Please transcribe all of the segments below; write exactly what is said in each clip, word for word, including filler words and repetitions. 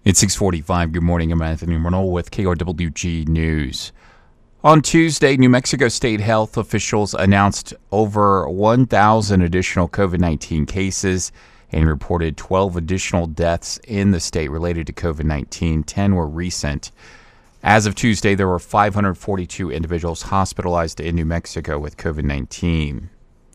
It's six forty-five. Good morning. I'm Anthony Renault with K R W G News. On Tuesday, New Mexico state health officials announced over one thousand additional COVID nineteen cases and reported twelve additional deaths in the state related to COVID nineteen. ten were recent. As of Tuesday, there were five hundred forty-two individuals hospitalized in New Mexico with COVID nineteen.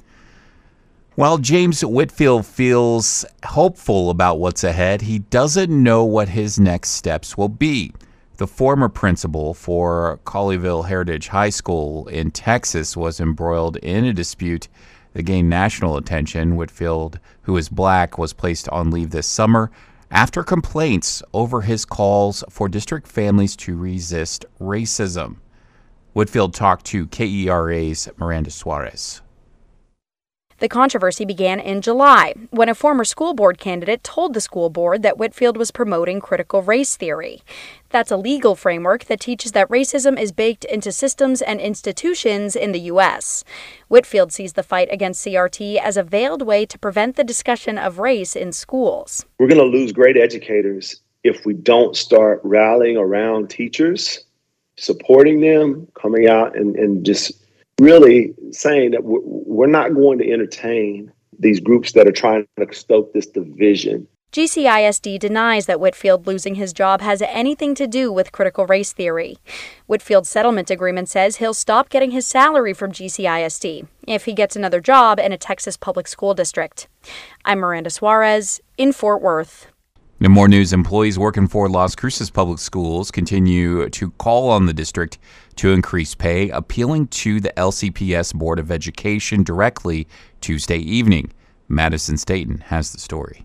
While James Whitfield feels hopeful about what's ahead, he doesn't know what his next steps will be. The former principal for Colleyville Heritage High School in Texas was embroiled in a dispute that gained national attention. Whitfield, who is black, was placed on leave this summer after complaints over his calls for district families to resist racism. Whitfield talked to K E R A's Miranda Suarez. The controversy began in July, when a former school board candidate told the school board that Whitfield was promoting critical race theory. That's a legal framework that teaches that racism is baked into systems and institutions in the U S. Whitfield sees the fight against C R T as a veiled way to prevent the discussion of race in schools. We're going to lose great educators if we don't start rallying around teachers, supporting them, coming out and, and just really saying that we're not going to entertain these groups that are trying to stoke this division. G C I S D denies that Whitfield losing his job has anything to do with critical race theory. Whitfield's settlement agreement says he'll stop getting his salary from G C I S D if he gets another job in a Texas public school district. I'm Miranda Suarez in Fort Worth. In more news, employees working for Las Cruces Public Schools continue to call on the district to increase pay, appealing to the L C P S Board of Education directly Tuesday evening. Madison Staten has the story.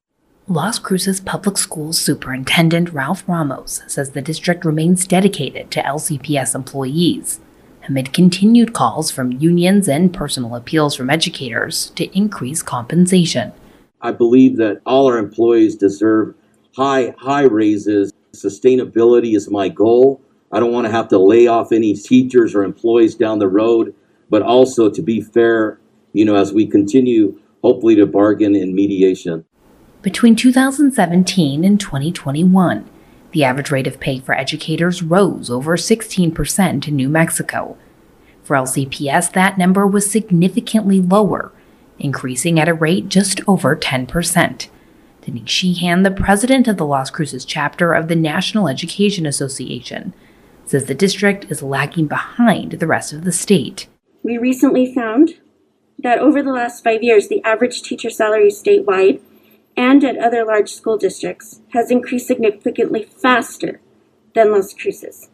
Las Cruces Public Schools Superintendent Ralph Ramos says the district remains dedicated to L C P S employees, amid continued calls from unions and personal appeals from educators to increase compensation. I believe that all our employees deserve high, high raises. Sustainability is my goal. I don't want to have to lay off any teachers or employees down the road, but also to be fair, you know, as we continue, hopefully, to bargain in mediation. Between two thousand seventeen and twenty twenty-one, the average rate of pay for educators rose over sixteen percent in New Mexico. For L C P S, that number was significantly lower, increasing at a rate just over ten percent. Denise Sheehan, the president of the Las Cruces chapter of the National Education Association, says the district is lagging behind the rest of the state. We recently found that over the last five years, the average teacher salary statewide and at other large school districts has increased significantly faster than Las Cruces.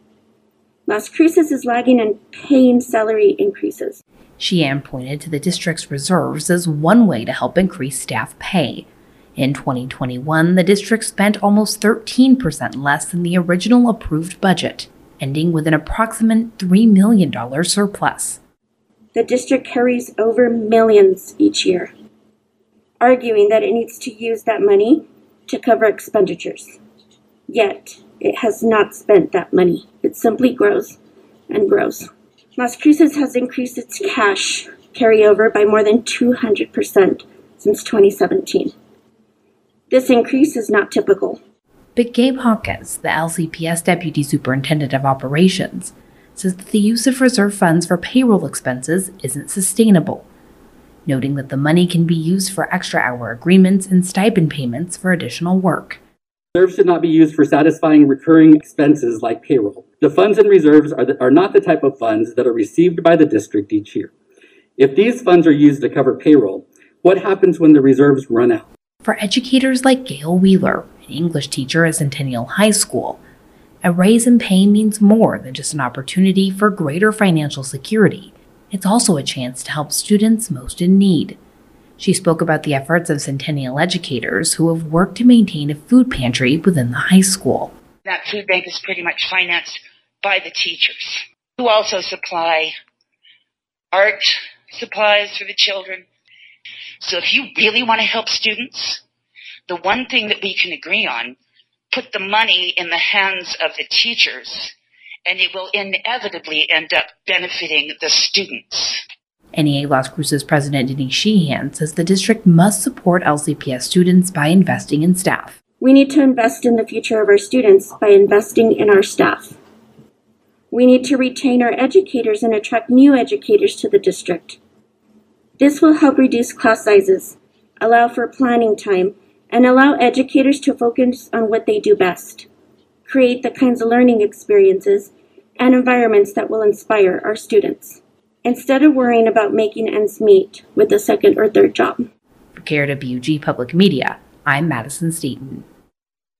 Las Cruces is lagging in paying salary increases. Sheehan pointed to the district's reserves as one way to help increase staff pay. In twenty twenty-one, the district spent almost thirteen percent less than the original approved budget, ending with an approximate three million dollars surplus. The district carries over millions each year, arguing that it needs to use that money to cover expenditures. Yet, it has not spent that money. It simply grows and grows. Las Cruces has increased its cash carryover by more than two hundred percent since twenty seventeen. This increase is not typical. But Gabe Hawkins, the L C P S Deputy Superintendent of Operations, says that the use of reserve funds for payroll expenses isn't sustainable, noting that the money can be used for extra hour agreements and stipend payments for additional work. Reserves should not be used for satisfying recurring expenses like payroll. The funds and reserves are, the, are not the type of funds that are received by the district each year. If these funds are used to cover payroll, what happens when the reserves run out? For educators like Gail Wheeler, an English teacher at Centennial High School, a raise in pay means more than just an opportunity for greater financial security. It's also a chance to help students most in need. She spoke about the efforts of Centennial educators who have worked to maintain a food pantry within the high school. That food bank is pretty much financed by the teachers, who also supply art supplies for the children. So if you really want to help students, the one thing that we can agree on, put the money in the hands of the teachers, and it will inevitably end up benefiting the students. N E A Las Cruces President Denise Sheehan says the district must support L C P S students by investing in staff. We need to invest in the future of our students by investing in our staff. We need to retain our educators and attract new educators to the district. This will help reduce class sizes, allow for planning time, and allow educators to focus on what they do best, create the kinds of learning experiences and environments that will inspire our students, instead of worrying about making ends meet with a second or third job. For K R W G Public Media, I'm Madison Staten.